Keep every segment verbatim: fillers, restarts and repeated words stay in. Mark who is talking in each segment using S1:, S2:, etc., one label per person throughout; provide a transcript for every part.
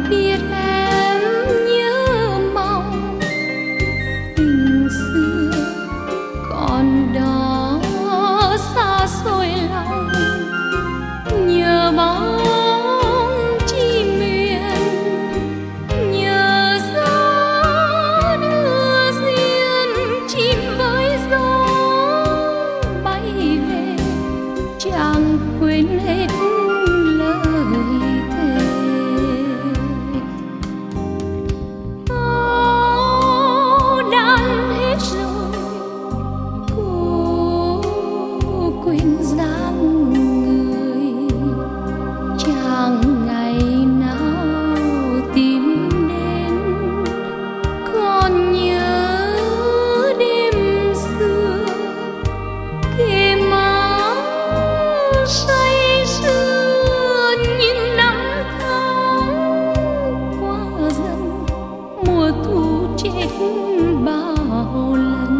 S1: biết em nhớ mong tình xưa còn đó xa xôi lòng, nhớ bóng chim miền, nhớ gió đưa duyên chim với gió bay về, chẳng quên hết lời thề. Ô đàn hết rồi, cô quên dáng người, chẳng ngày nào tìm đến, còn nhớ đêm xưa kề má say sưa. Những năm tháng qua dần, mùa thu chết bao lần.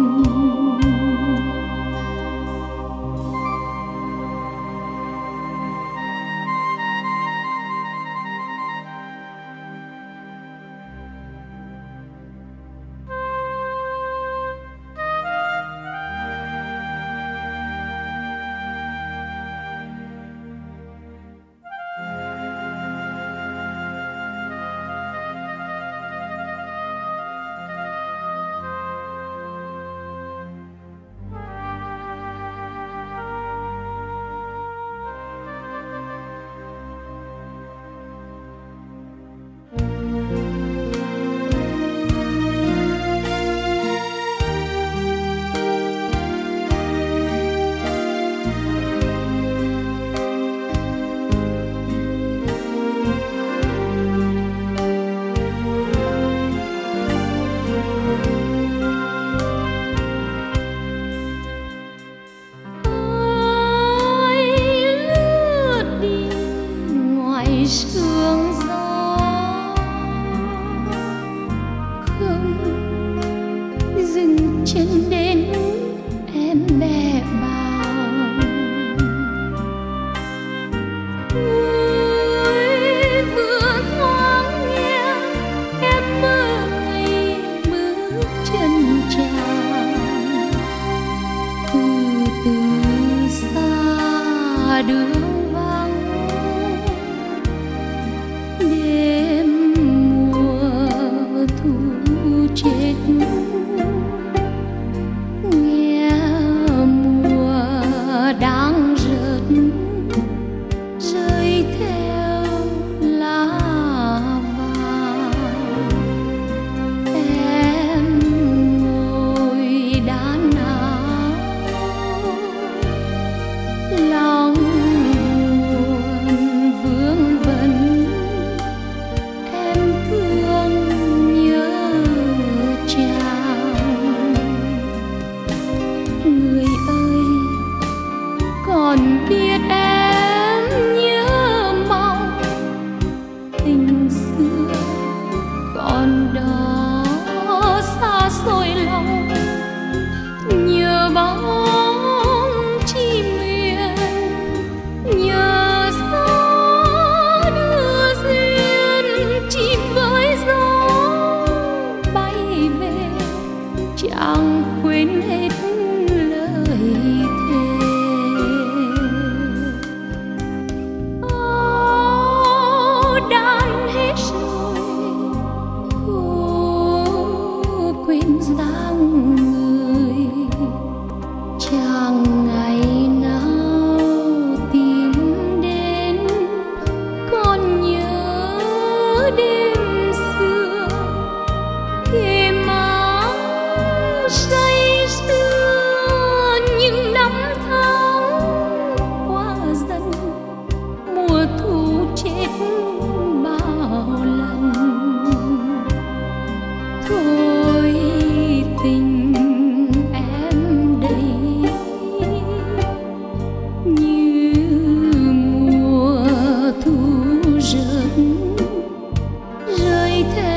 S1: Sương gió không dừng chân đến em bẹ bàng. Ôi vừa thoáng nghe em mơ ngày bước chân chàng, từ từ xa đường vắng. Đêm mùa thu chết, nghe mùa đang rớt rơi theo lá vàng. Em ngồi đan áo, lòng buồn vương vấn. Em thương nhớ chàng, người ơi còn biết em nhớ mong tình xưa còn đó xa xôi lòng, nhớ bóng chim miền, nhớ gió đưa duyên chim với gió bay về, chẳng quên hết lời thề. Ô đàn hết rồi, cô quên dáng người, chẳng ngày nào tìm đến, còn nhớ đêm xưa kề má say sưa. Những năm tháng qua dần, mùa thu chết bao lần. Thôi tình em đây như mùa thu rớt rơi theo